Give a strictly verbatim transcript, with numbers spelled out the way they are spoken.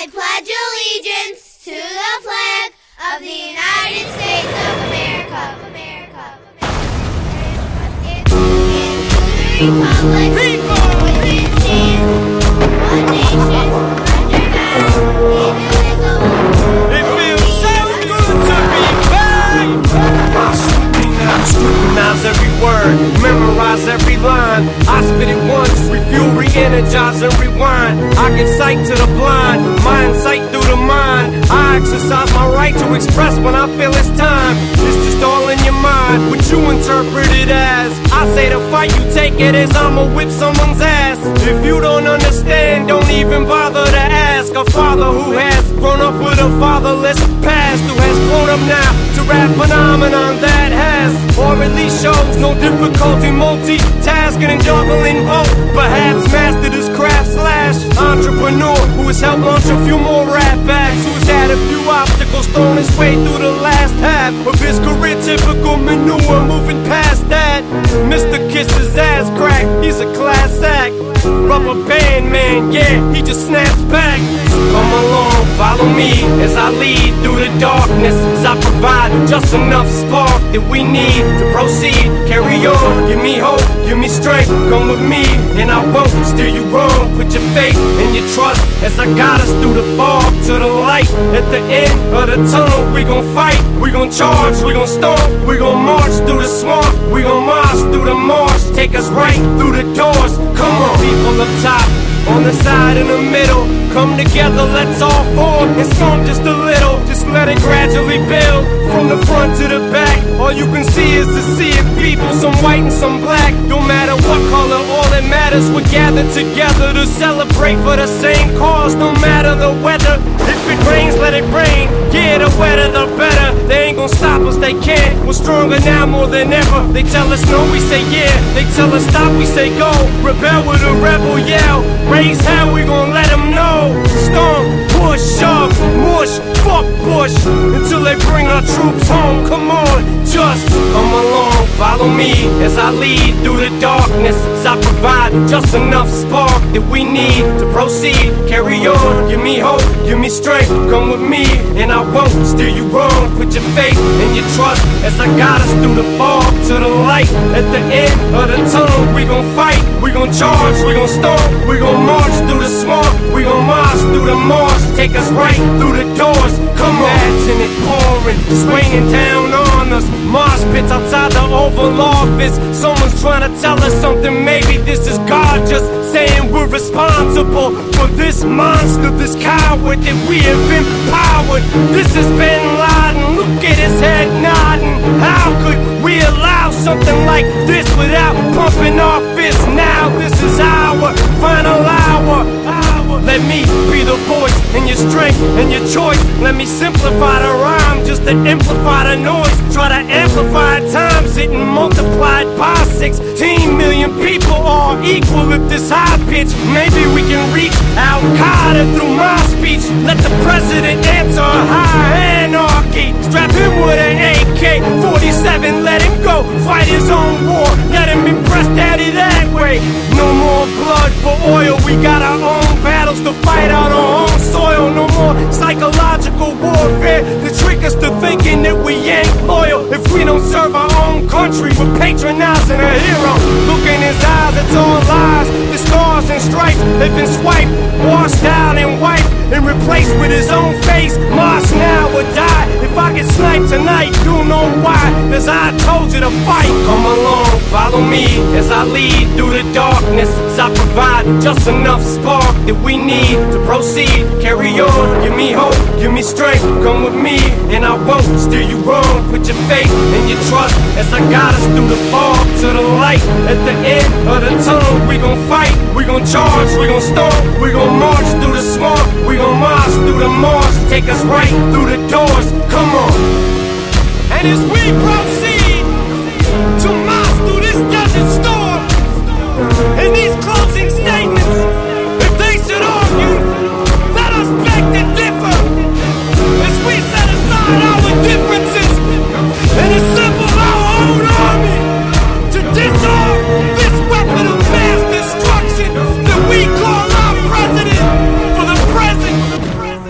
I pledge allegiance to the flag of the United States of America, America, America. To the republic which it stands, one nation, under God, indivisible. It feels so good to be back. I scrutinize every word, memorize every line. I spit it once, refuel, re-energize and rewind. I give sight to the blind, mind sight through the mind. I exercise my right to express when I feel it's time. It's just all in your mind, what you interpret it as. I say the fight, you take it as I'ma whip someone's ass. If you don't understand, don't even bother to ask. A father who has grown up with a fatherless past, who has grown up now to rap phenomenon that has, or at least shows no difficulty multitasking and juggling both. Perhaps mastered his craft slash entrepreneur who has helped launch a few more rap acts, who's had a few obstacles thrown his way through the last half of his career. Typical manure, moving past that. Mister Kisses ass crack, he's a class act. Rubber band man, yeah, he just snaps back. Come along, follow me as I lead through the darkness, as I provide just enough spark that we need to proceed. Carry on, give me hope, give me strength. Come with me and I won't steer you wrong. Put your faith and your trust as I guide us through the fog to the light. At the end of the tunnel, we gon' fight, we gon' charge, we gon' stomp, we gon' march through the swamp, we gon' march through the marsh. Take us right through the doors. Come on, people up top, on the side, in the middle, come together, let's all form and storm just a little. Just let it gradually build from the front to the back. All you can see is the sea of people, some white and some black. Don't matter what color, all that matters, we're gathered together to celebrate for the same cause. No matter the weather, if it rains, let it rain. Yeah, the wetter the better. They ain't gon' stop us, they can't. We're stronger now more than ever. They tell us no, we say yeah. They tell us stop, we say go. Rebel with a rebel yell. Raise hell, we gon' let them know. Storm, push, shove, mush, fuck push, until they bring our troops home. Come on, just come along, follow me as I lead through the darkness, as I provide just enough spark that we need to proceed. Carry on, give me hope, give me strength. Come with me and I won't steer you wrong. Put your faith and your trust as I guide us through the fog to the light. At the end of the tunnel, we gon' fight, we gon' charge, we gon' stomp, we gon' march through the swamp, we gon' march through the marsh. Take us right through the doors. Come on, imagine it pouring, swinging down on us. Marsh pits outside the Oval Office. Someone's trying to tell us something. Maybe this is God just saying we're responsible for this monster, this coward that we have empowered. This is Bin Laden, look at his head nodding. How could we allow something like this without pumping our fists? Now this is our final hour. Let me be the voice and your strength and your choice. Let me simplify the rhyme just to amplify the noise. Try to amplify times it and multiplied by sixteen million people are equal at this high pitch. Maybe we can reach Al-Qaeda through my speech. Let the president answer high anarchy. Strap him with an A K forty-seven, let him go fight his own war. Let him impress daddy that way. No more blood for oil, we got our own battles to fight on our own soil. No more psychological warfare to trick us to thinking that we ain't loyal. If we don't serve our own country, we're patronizing a hero. Look in his eyes, it's all lies. The stars and stripes, they've been swiped, washed out and wiped, and replaced with his own face. March now or die. If I get sniped tonight, you'll know why. Cause I told you to fight. Come along, follow me as I lead through the darkness, as I provide just enough spark that we need to proceed. Carry on, give me hope, give me strength. Come with me and I won't steer you wrong. Put your faith and your trust as I guide us through the fog to the light. At the end of the tunnel, we gon' fight, we gon' charge, we gon' stomp, we gon' march through the swamp, we gon' march through the marsh. Take us right through the doors. Come on. And as we proceed to march through this desert storm, in these closing statements, if they should argue, let us beg to differ, as we set aside our differences and assemble our own army to disarm this weapon of mass destruction that we call our president for the present